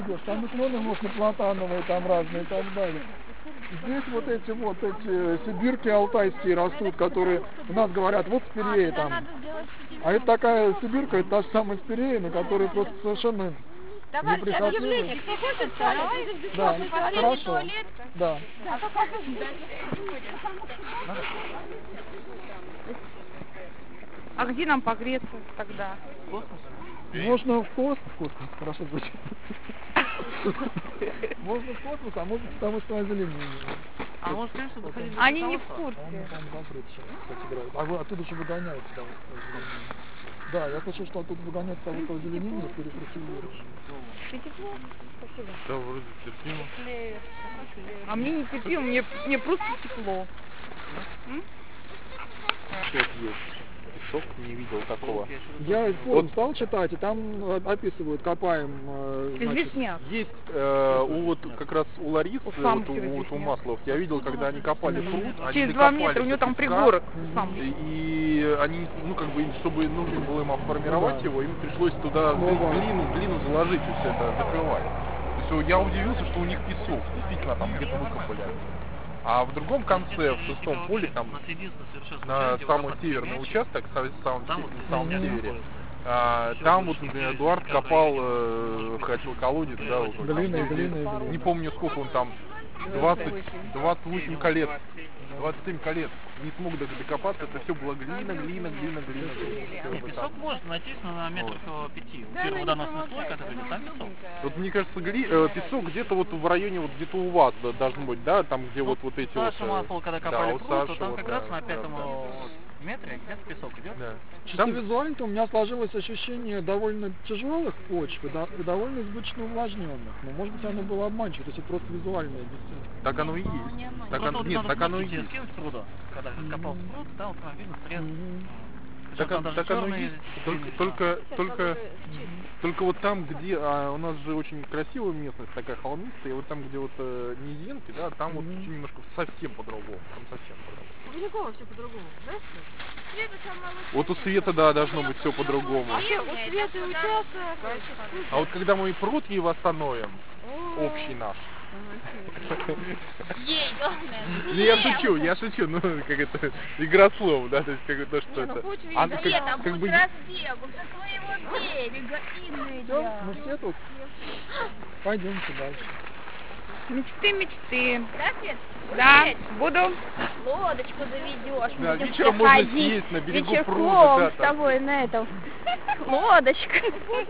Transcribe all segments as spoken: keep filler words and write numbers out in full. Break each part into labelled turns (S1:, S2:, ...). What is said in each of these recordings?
S1: Там и клены можно платановые, там разные и так далее. Здесь вот эти вот эти сибирки алтайские растут, которые у нас говорят, вот спирея там. А это такая сибирка, это та же самая спирея, на которой просто совершенно неприхотливая. Да, хорошо. Да.
S2: А где нам погреться тогда?
S1: Можно в космос, космос, хорошо звучит. Можно в космос, а можно потому что озеленение.
S3: А может, конечно, заходить.
S2: Они не в курсе.
S1: Он запрет сейчас, кстати говоря. А вы оттуда же выгоняют того, что озеленение. Да, я слышал, что оттуда выгоняют того, что озеленение перекультивируют.
S2: Тепло? Спасибо.
S3: Да, вроде терпимо.
S2: А мне не терпимо, мне, мне просто тепло.
S3: Песок есть. Песок не видел такого.
S1: Я форум вот стал читать, и там описывают, копаем.
S2: Известняк.
S3: Есть э, у вот как раз у Ларисы,
S2: у
S3: вот, у, вот, у Маслов, я видел, когда они копали пруд,
S2: через
S3: они
S2: два метра у него там пригорок.
S3: И, и они, ну как бы, чтобы нужно было им оформировать да. его, им пришлось туда глину, глину заложить и все это закрывать. То есть я удивился, что у них песок, действительно там где-то выкопали. А в другом конце, в шестом поле, там, на самый северный участок, в самом, в самом севере, а, там вот Эдуард копал, э, хотел колодец, да, вот,
S1: глиной, глиной,
S3: не помню сколько он там, двадцать, двадцать восемь колец, двадцать семь колец, не смог докопаться, это все было глина, глина, глина, глина.
S4: Нет, песок можно найти на метрах пяти. Первый водоносный слой, который идет, там песок.
S3: Вот мне кажется, гли, э, песок где-то вот в районе, вот где-то у вас да, должен быть, да, там где ну, вот, вот эти вот...
S4: Саша Маслова, когда копали да, пруд, Саши, то там вот, как да, раз на пятом да, метре где-то песок идет. Да.
S1: Чисто там... визуально-то у меня сложилось ощущение довольно тяжелых почв и довольно избыточно увлажненных. Но может быть оно было обманчиво, то есть это просто визуальное объяснение.
S3: Так оно и есть. Так, он, нет, так оно и есть.
S4: Скинуть пруда, когда копал пруд, да, вот там видно срез.
S3: Так, так оно и есть. Только, только, только, только вот там, где а, у нас же очень красивая местность, такая холмистая, и вот там, где вот э, низинки, да, там mm-hmm. вот немножко совсем по-другому. Там совсем по-другому.
S5: У Белякова все по-другому, да?
S3: Вот у Светы, да, должно быть все по-другому.
S5: А у Светы участок.
S3: А вот когда мы пруд ей восстановим, общий наш.
S5: Ей, главное.
S3: Ну я шучу, я шучу, ну как это игра слов, да, то есть как то, что это.
S5: А нет, там будет разбег, уже своего берега, Инна.
S1: Все, мы все тут. Пойдемте дальше.
S2: Мечты, мечты.
S5: Да, Свет?
S2: Да, буду.
S5: Лодочку заведешь.
S3: Да, вечером можно съесть на берегу пруда. Да,
S5: с тобой на этом. Лодочка.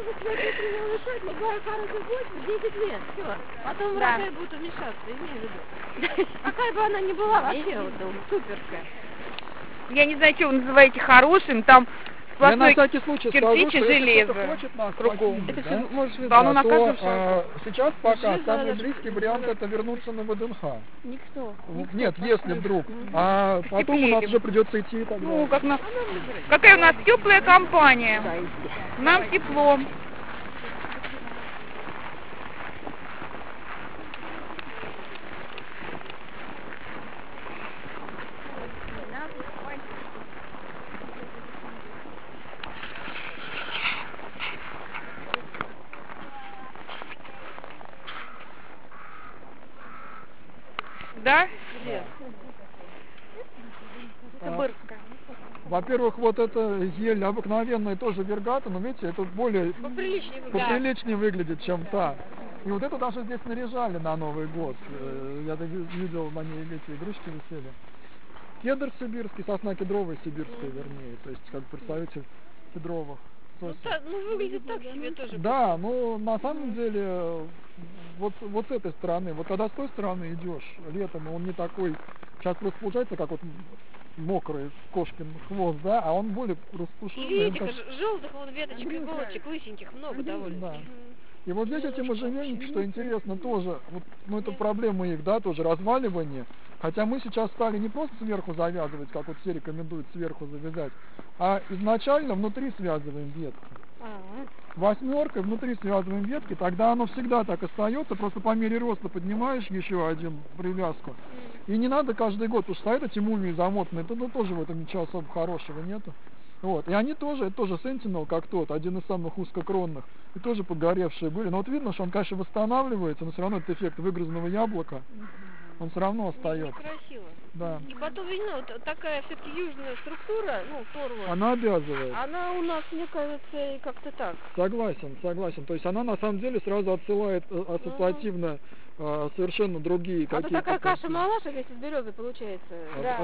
S5: десять лет, все. Потом
S2: да.
S5: Ракай будет уменьшаться, имей в виду. Какая бы она ни была, вообще вот суперская.
S2: Я не знаю, что вы называете хорошим, там
S1: я на всякий случай
S2: кирпич
S1: скажу,
S2: и железо.
S1: Кругом.
S2: Это
S1: да?
S2: все может
S1: да,
S2: оно на каждом шагу.
S1: А, сейчас пока самый близкий вариант это вернуться на ВДНХ.
S5: Никто.
S1: Никто. Нет, если вдруг. А потом у нас уже придется идти тогда.
S2: Ну, как на... Какая у нас теплая компания. Нам тепло. Да?
S5: Где? Это Бырская.
S1: Во-первых, вот эта ель обыкновенная тоже вергата, но видите, это более
S5: поприличнее,
S1: поприличнее выглядит, чем та. И вот это даже здесь наряжали на Новый год. Я видел, на ней эти игрушки висели. Кедр сибирский, сосна кедровая сибирская, вернее, то есть как представитель кедровых сосен.
S5: Ну, та, ну выглядит так себе тоже.
S1: Да, ну на самом деле вот, вот с этой стороны, вот когда с той стороны идешь летом, он не такой, сейчас просто получается как вот мокрый кошкин хвост, да, а он более распушенный.
S5: И видите, как... желтых вон веточек, иголочек, лысеньких много довольно.
S1: Да. И вот здесь эти можжевельники, что интересно, тоже, вот, ну это проблема их, да, тоже разваливание. Хотя мы сейчас стали не просто сверху завязывать, как вот все рекомендуют сверху завязать, а изначально внутри связываем ветки. Восьмеркой внутри связываем ветки, тогда оно всегда так остается, просто по мере роста поднимаешь еще один привязку. И не надо каждый год, потому что это эти мумии замотанные, то тоже в этом ничего особо хорошего нету. Вот, и они тоже, это тоже Sentinel, как тот, один из самых узкокронных, и тоже подгоревшие были. Но вот видно, что он, конечно, восстанавливается, но все равно этот эффект выгрызенного яблока, он все равно остается.
S5: Некрасиво.
S1: Да.
S5: И потом, видно, вот такая все-таки южная структура, ну, торва,
S1: Она обязывает.
S5: она у нас, мне кажется, как-то так.
S1: Согласен, согласен. То есть она на самом деле сразу отсылает э, ассоциативно э, совершенно другие
S5: А то
S1: какие-то...
S5: такая каша-малаша вместе с березой получается.
S1: А-
S5: Да.
S1: а-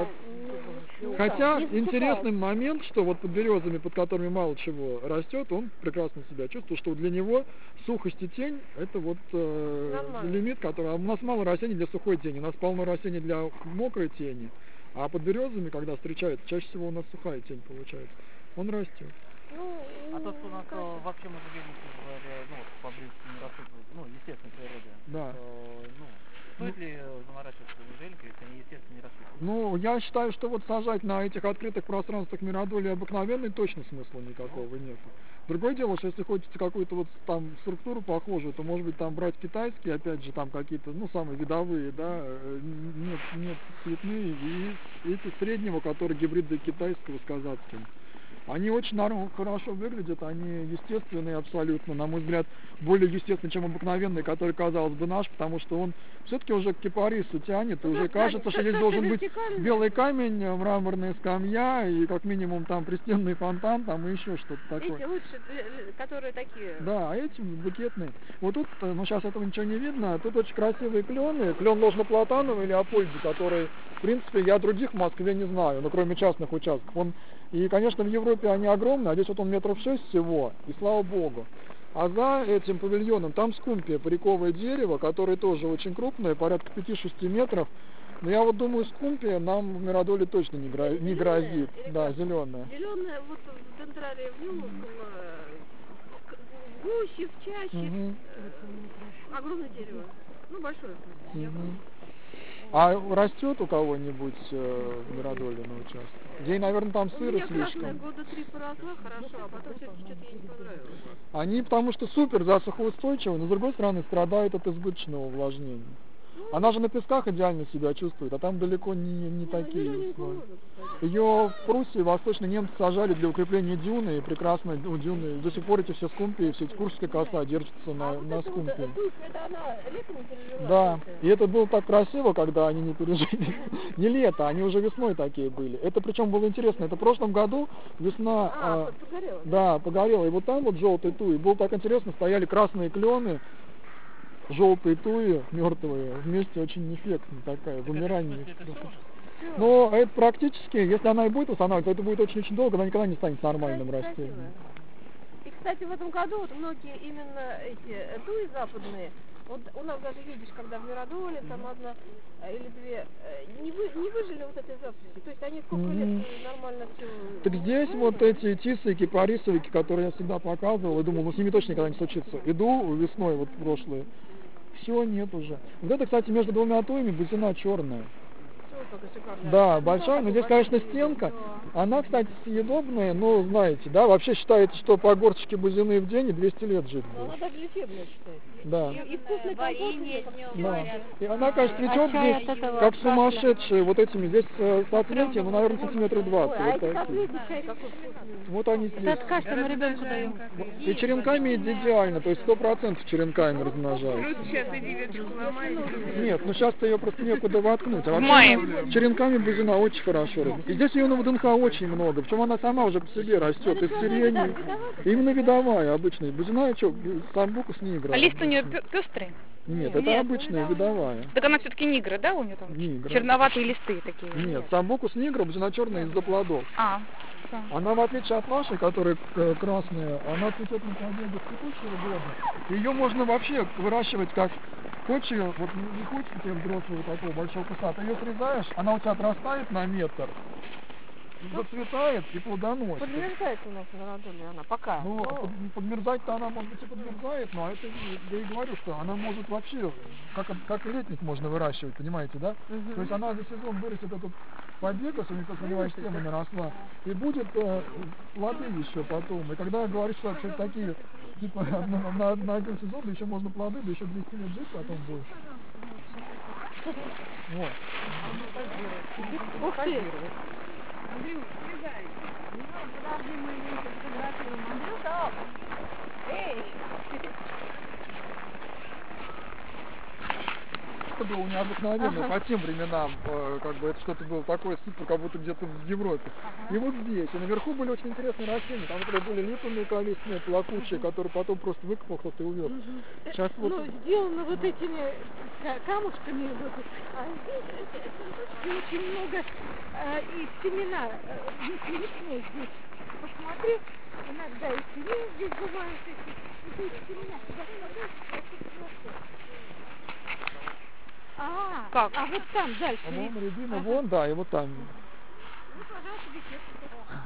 S5: Ну,
S1: Хотя
S5: не
S1: интересный момент, что вот под березами, под которыми мало чего растет, он прекрасно себя чувствует, что для него сухость и тень это вот э,
S5: Нормально.
S1: лимит, который... А у нас мало растений для сухой тени, у нас полно растений для мокрой тени, а под березами, когда встречается, чаще всего у нас сухая тень получается. Он растет.
S5: Ну,
S4: А то, что у нас
S5: красиво.
S4: э, вообще можжевельники в, ну, вот, поблизости не растут, ну, в естественной природе,
S1: Да.
S4: то, ну, стоит ли э, заморачиваться можжевельниками, если они естественно не растут?
S1: Ну, я считаю, что вот сажать на этих открытых пространствах миродолия обыкновенной точно смысла никакого нет. Другое дело, что если хочется какую-то вот там структуру похожую, то может быть там брать китайские, опять же, там какие-то, ну, самые видовые, да, э, нет, нет цветные, и эти среднего, которые гибриды китайского с казацким. Они очень норм- хорошо выглядят, они естественные абсолютно, на мой взгляд, более естественные, чем обыкновенные, который, казалось бы, наш, потому что он все-таки уже к кипарису тянет, и
S5: Ну,
S1: уже
S5: да,
S1: кажется,
S5: да,
S1: что здесь
S5: как-то
S1: должен быть
S5: вертикально.
S1: белый камень, мраморная скамья, и как минимум там пристенный фонтан, там и еще что-то такое.
S5: Эти лучше, э, которые такие.
S1: Да, а эти букетные. Вот тут, э, ну сейчас этого ничего не видно, а тут очень красивые клены. Клен ложноплатановый или Апольди, который, в принципе, я других в Москве не знаю, ну кроме частных участков. Он, и, конечно, в Европе они огромные, а здесь вот он метров шесть всего, и слава богу. А за этим павильоном там скумпия, париковое дерево, которое тоже очень крупное, порядка пяти-шести метров. Но я вот думаю, скумпия нам в Миродоле точно не, гро... не грозит.
S5: Или
S1: Да,
S5: как?
S1: зеленая.
S5: Зеленая, вот в Дентрале в нем около к- в гуще, в чаще,
S1: Мгм.
S5: э, огромное дерево. Ну, большое. в смысле.
S1: Мгм. А растет у кого-нибудь э, в Миродоле на участке? Ей, наверное, там
S5: У
S1: сыро
S5: меня красная
S1: слишком.
S5: года три поросла, хорошо, а потом все-таки что-то ей не понравилось.
S1: Они потому что супер засухоустойчивы, но с другой стороны страдают от избыточного увлажнения. Она же на песках идеально себя чувствует, а там далеко не, не такие
S5: зелененькую
S1: условия.
S5: можно посадить.
S1: Ее в Пруссии восточные немцы сажали для укрепления дюны, и прекрасно у дюны до сих пор эти все скумпии, все эти куршская коса держатся на,
S5: А вот
S1: на
S5: это вот,
S1: скумпии.
S5: э, туйка, это она летом не пережила?
S1: Да,
S5: это?
S1: и это было так красиво, когда они не пережили. Не лето, они уже весной такие были. Это причем было интересно, это в прошлом году весна...
S5: А,
S1: а,
S5: погорела?
S1: да, погорело. И вот там вот желтый туи. Было так интересно, стояли красные клены, желтые туи, мертвые, вместе очень эффектно такая, вымирание.
S4: Это все?
S1: Но это практически, если она и будет восстанавливаться, это будет очень-очень долго, она никогда не станет нормальным
S5: Красиво.
S1: растением.
S5: И, кстати, в этом году вот многие именно эти э, туи западные, вот у нас даже видишь, когда в Миродоле там одна э, или две, э, не, вы, не выжили вот этой запуски. То есть они сколько
S1: Мгм.
S5: лет э, нормально все...
S1: Так здесь вот эти тисы и кипарисовики, которые я всегда показывал, и думал, ну с ними точно никогда не случится. Иду весной вот прошлые, все, нет уже. Вот это, кстати, между двумя туями бузина черная. Да, большая, но здесь, конечно, стенка. Она, кстати, съедобная, но, знаете, да, вообще считается, что по горсточке бузины в день и двести лет жить
S5: Но она
S1: будет.
S5: даже лечебная считается.
S1: Да.
S5: И, и вкусный
S6: Варенье
S5: компот.
S6: днем
S1: Да.
S6: варят.
S1: И она, конечно,
S6: А
S1: цветет
S6: чай
S1: здесь
S6: от этого
S1: как
S6: кашля?
S1: сумасшедшие, вот этими, здесь э, соцветия, ну, наверное, сантиметров
S5: Ой,
S1: двадцать,
S5: а
S1: вот
S5: эти
S1: такие.
S5: котлетный чай какой вкусный.
S1: Вот они
S6: Это
S1: здесь.
S6: от кашля мы ребенку даем.
S1: И черенками идеально, то есть сто процентов черенками размножаются.
S2: Сейчас иди веточку ломай.
S1: Нет, ну сейчас-то ее просто некуда воткнуть. А вообще
S2: мае.
S1: она черенками бузина очень хорошо растет. И здесь ее на ВДНХ очень много, причем она сама уже по себе растет, из сирени. Именно видовая, обычная. Бузина, что, самбуку с нигра.
S2: А лист у нее пестрый?
S1: Нет, это обычная видовая.
S2: Так она все-таки нигра, да, у нее там?
S1: Нигра.
S2: Черноватые листы такие.
S1: Нет, самбуку с нигра, бузина черная из-за плодов.
S2: А, да.
S1: Она, в отличие от нашей, которая э, красная, она цветет на победу цветущего года. Ее можно вообще выращивать как хочешь, вот не хочешь тебе взрослого такого большого куста, ты ее срезаешь, она у тебя отрастает на метр, зацветает и плодоносит.
S5: Подмерзается у нас на Миродоле она, пока.
S1: Ну,
S5: Но-
S1: под- подмерзать-то она, может быть, и подмерзает, но это я и говорю, что она может вообще, как, как и летник можно выращивать, понимаете, да?
S5: Мгм.
S1: То есть она за сезон вырастет этот побег, если у нее корневая система наросла, и будет э, плоды еще потом. И когда говоришь, что вообще такие, типа, на, на- на один сезон, да еще можно плоды, да еще двести лет жить потом будешь. Вот.
S5: Ух ты! Андрюш, прыгай. Ну, подожди, мы ее фотографируем. Андрюша, эй!
S1: Это было необыкновенно
S5: Ага.
S1: по тем временам, э, как бы это что-то было такое супер, как будто где-то в Европе.
S5: Ага.
S1: И вот здесь, и наверху были очень интересные растения, там например, были липовые колесные, плакучие, которые потом просто выкопал кто-то и увез.
S5: Мгм.
S1: Сейчас вот...
S5: Ну, сделано вот этими ка- камушками, вот, а здесь эти цветочки очень много, а, и семена, а, есть лесные здесь. Посмотри, иногда и семена здесь бывают эти, и то есть семена сюда вкладывают, а тут сверху. А,
S2: Как?
S5: а вот там дальше.
S1: А вон
S5: видишь?
S1: рябина,
S5: Ага.
S1: вон, да, и вот там.
S5: Ну, пожалуйста, беседка.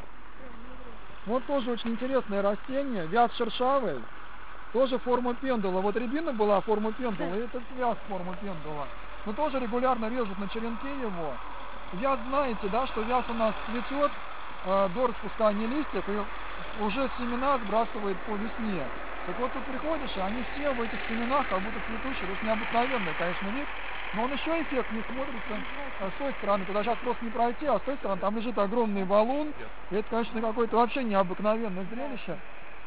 S1: Вот тоже очень интересное растение, вяз шершавый, тоже форма пендула. Вот рябина была форма пендула, и этот вяз форма пендула. Но тоже регулярно режут на черенки его. Вяз, знаете, да, что вяз у нас цветет э, до распускания листьев и уже семена сбрасывает по весне. Так вот тут приходишь, и они все в этих семенах как будто цветущие. То есть необыкновенный, конечно, вид. Но он еще эффект не смотрится а, с той стороны. Туда сейчас просто не пройти, а с той стороны там лежит огромный валун. И это, конечно, какое-то вообще необыкновенное зрелище.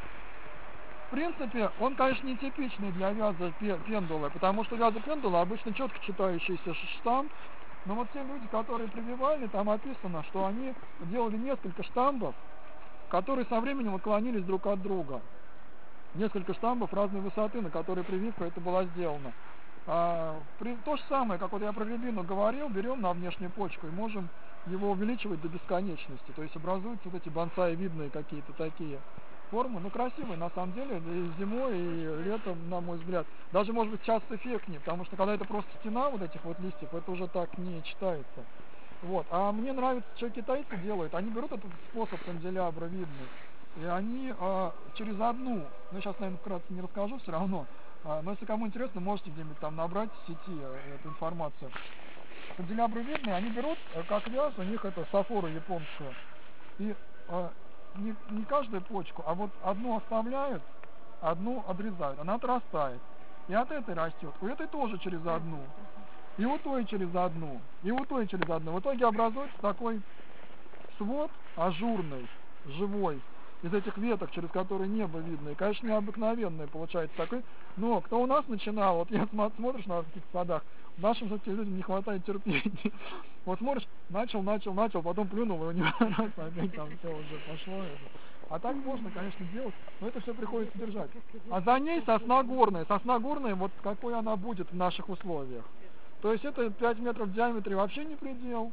S1: В принципе, он, конечно, не типичный для вяза пендулы, потому что вяза пендула обычно четко читающийся штамп. Но вот те люди, которые прививали, там описано, что они делали несколько штампов, которые со временем отклонились друг от друга. Несколько штампов разной высоты, на которые прививка это была сделана. А, при, то же самое, как вот я про рябину говорил, берем на внешнюю почку и можем его увеличивать до бесконечности. То есть образуются вот эти бонсай-видные какие-то такие формы. Ну, красивые на самом деле, и зимой, и летом, на мой взгляд. Даже, может быть, сейчас эффектнее, потому что когда это просто стена вот этих вот листьев, это уже так не читается. Вот. А мне нравится, что китайцы делают. Они берут этот способ канделябра видный, и они а, через одну, ну сейчас, наверное, вкратце не расскажу все равно, а, но если кому интересно, можете где-нибудь там набрать в сети а, эту информацию. Канделябры видные, они берут, а, как вяз, у них это сафора японская, и а, не, не каждую почку, а вот одну оставляют, одну отрезают, она отрастает, и от этой растет, у этой тоже через одну, и у той через одну, и у той через одну. В итоге образуется такой свод ажурный, живой, из этих веток, через которые небо видно. И, конечно, необыкновенное получается такой. Но кто у нас начинал, вот я смо- смотришь на каких-то садах, нашим же людям не хватает терпения. Вот смотришь, начал, начал, начал, потом плюнул, и у него раз опять там все уже пошло. А так можно, конечно, делать, но это все приходится держать. А за ней сосна горная. Сосна горная, вот какой она будет в наших условиях. То есть это пять метров в диаметре вообще не предел.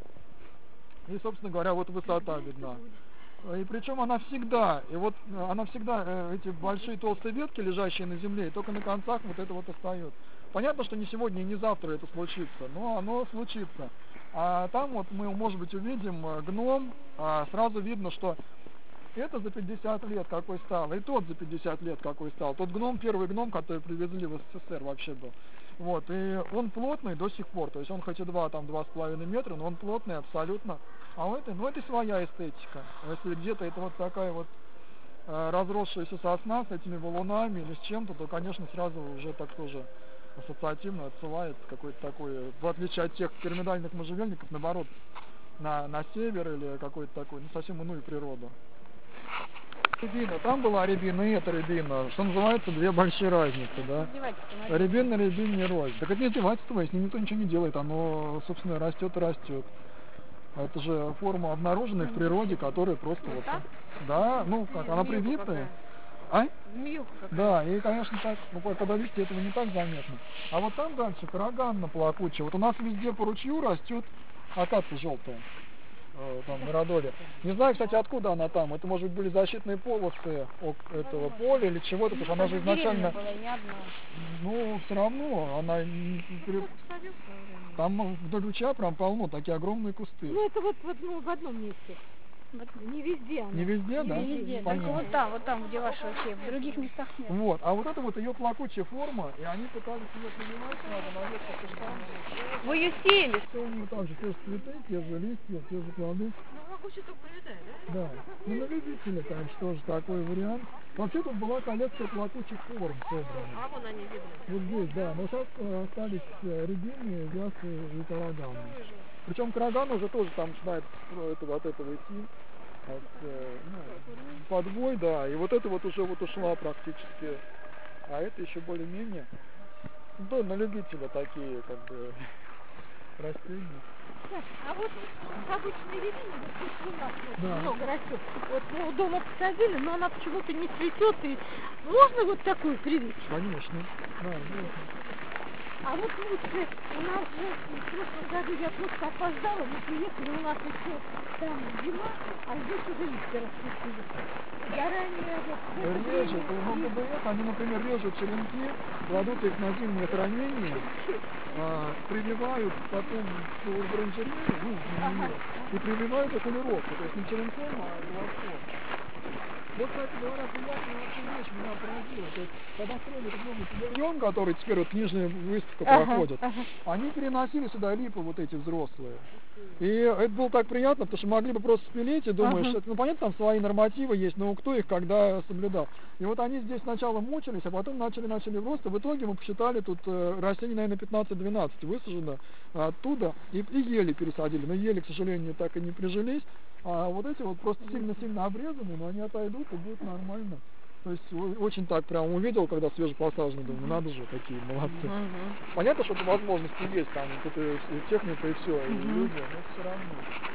S1: И, собственно говоря, вот высота видна. И причем она всегда, и вот она всегда, э, эти большие толстые ветки, лежащие на земле, и только на концах вот это вот остается. Понятно, что не сегодня и не завтра это случится, но оно случится. А там вот мы, может быть, увидим гном, а сразу видно, что это за пятьдесят лет какой стал, и тот за пятьдесят лет какой стал. Тот гном, первый гном, который привезли в СССР вообще был. Вот, и он плотный до сих пор, то есть он хоть и два, там, два с половиной метра, но он плотный абсолютно. А у этой, ну это своя эстетика. Если где-то это вот такая вот э, разросшаяся сосна с этими валунами или с чем-то, то, конечно, сразу уже так тоже ассоциативно отсылает какой-то такой, в отличие от тех пирамидальных можжевельников, наоборот, на, на север или какой-то такой, ну совсем иную природу. Рябина, там была рябина и эта рябина, что называется, две большие разницы, да. Рябина, рябин не рознь. Так это не издевательство, с ним никто ничего не делает, оно, собственно, растет и растет. Это же форма обнаруженная в природе, которая просто вот, да, ну как, она привитая. А? Да, и конечно так, ну когда листья этого не так заметно. А вот там дальше караганна плакучая. Вот у нас везде по ручью растет акация желтая. Там, в Мирадоле. Не знаю, кстати, откуда она там. Это, может быть, были защитные полосы от этого поля или чего-то, потому что она же изначально... Ну, все равно, она... Там вдоль ручья прям полно, такие огромные кусты.
S5: Ну, это вот, вот ну, в одном месте. Не везде она.
S1: Не везде, да?
S5: Не везде.
S1: Понятно.
S5: Вот там, вот там, где ваши вообще, в других местах нет.
S1: Вот, а вот это вот ее плакучая форма, и они пытались ее принимать, надо на ветках штампы.
S2: Вы ее сеяли?
S1: Все у нее так же, те же цветы, те же листья, те же плоды.
S5: Ну, могучий только прилетает, да?
S1: Да. Ну, на любителя, конечно, тоже такой вариант. Вообще тут была коллекция плакучих форм собрана.
S5: А вон они видны.
S1: Вот здесь, да. Но сейчас э, остались э, рябины, вяз и, и караганы. Причем караган уже тоже там начинает это, от этого идти. От, э, ну, подвой, да, и вот это вот уже вот ушла практически, а это еще более-менее, да, на любителя такие, как бы, растения.
S6: Так, а вот обычная рябина, вот здесь у нас вот
S1: Да.
S6: много растет, вот мы у дома посадили, но она почему-то не цветет, и можно вот такую привить?
S1: Конечно, да, можно.
S6: А вот лучше, у нас же в прошлом году я просто опоздала, мы приехали, у нас еще там зима, а здесь уже листья распустились. Заранее вот...
S1: Режут, ну, ГБС, они, например, режут черенки, кладут их на зимнее хранение, а, прививают потом в оранжерею, ну, в нее, и прививают окулировку, то есть не черенком, а волоском. Вот, кстати говоря, приятная вообще вещь меня поразила. То есть, когда строили этот новый павильон, который теперь вот книжная выставка
S6: Ага,
S1: проходит,
S6: ага.
S1: они переносили сюда липы вот эти взрослые. И это было так приятно, потому что могли бы просто спилить, и думаешь,
S6: Ага.
S1: это, ну понятно, там свои нормативы есть, но кто их когда соблюдал. И вот они здесь сначала мучились, а потом начали, начали рост, и в итоге мы посчитали, тут э, растений, наверное, пятнадцать-двенадцать высажено оттуда, и, и ели пересадили, но ели, к сожалению, так и не прижились. А вот эти вот просто сильно-сильно обрезаны, но они отойдут и будет нормально. То есть о- очень так прям увидел, когда свежепосаженный, думаю, надо же, какие молодцы.
S6: Мгм.
S1: Понятно, что возможности есть, там тут и, и техника и все, и люди, но все равно.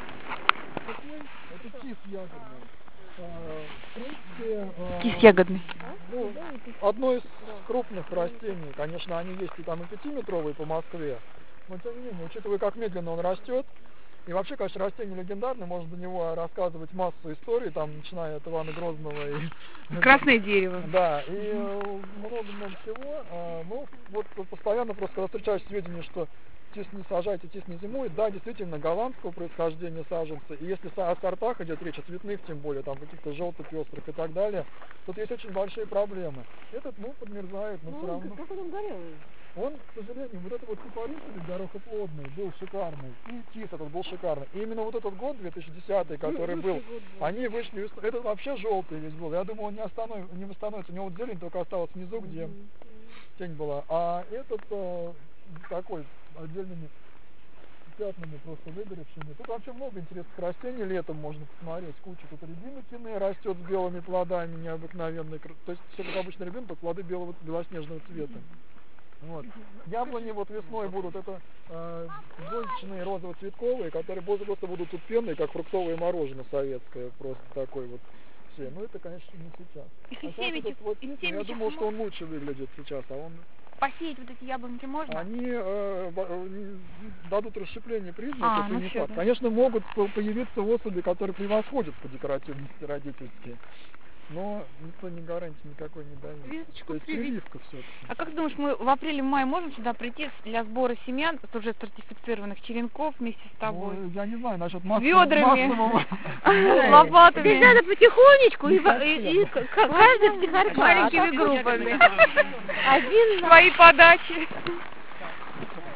S1: Такой, это кис ягодный. А, в принципе, а,
S2: Кис ягодный.
S1: ну, одно из крупных растений. Конечно, они есть и там и пятиметровые по Москве, но тем не менее, учитывая, как медленно он растет, и вообще, конечно, растение легендарное, можно до него рассказывать массу историй, там, начиная от Ивана Грозного и...
S2: Красное дерево.
S1: Да, и э, много-много всего. А, ну, вот постоянно просто, когда встречаешь сведения, что тис не сажайте, тис не зимует, да, действительно, голландского происхождения саженцы, и если со- о сортах идет речь, о цветных тем более, там, каких-то желто-пестрых и так далее, тут есть очень большие проблемы. Этот, ну, подмерзает, но все
S5: Ну,
S1: равно...
S5: как он горелый?
S1: Он, к сожалению, вот этот вот кипарисовый горохоплодный был шикарный, и кис этот был шикарный. И именно вот этот год, две тысячи десятый, который был, они вышли, вес- этот вообще желтый весь был. Я думаю, он не, останов... не восстановится, у него вот зелень только осталась внизу, где тень была. А этот э, такой, отдельными пятнами просто выгоревшими. Тут вообще много интересных растений, летом можно посмотреть, куча. Тут рябина кинная растет с белыми плодами, необыкновенной. кр- То есть все как обычно рябина, только плоды белого, белоснежного цвета. Вот. Яблони вот весной будут, это э, зонтичные розово-цветковые, которые просто, просто будут тут пенные, как фруктовое мороженое советское, просто такой вот. Все. Ну это, конечно, не сейчас.
S2: Из
S1: А сейчас
S2: семечек-
S1: этот вот,
S2: из
S1: я
S2: семечек
S1: думал, что он
S2: можно?
S1: лучше выглядит сейчас, а он...
S2: Посеять вот эти яблоньки можно?
S1: Они э, ба- э, дадут расщепление признаков
S2: А,
S1: и
S2: ну
S1: не
S2: всё,
S1: факт.
S2: да.
S1: Конечно, могут по- появиться особи, которые превосходят по декоративности родительские, но никто не гарантии никакой не дает.
S2: Весточку
S1: То есть
S2: привить.
S1: прививка все-таки.
S2: А как ты думаешь, мы в апреле-мае можем сюда прийти для сбора семян с уже сертифицированных черенков вместе с тобой?
S1: Ну, я не знаю, насчет
S2: С
S1: массового,
S2: ведрами,
S1: массового
S2: с лопатами,
S6: Здесь надо потихонечку, и,
S1: Не
S6: и, и к- каждый втихарька.
S2: маленькими группами.
S6: Один на
S2: Свои подачи.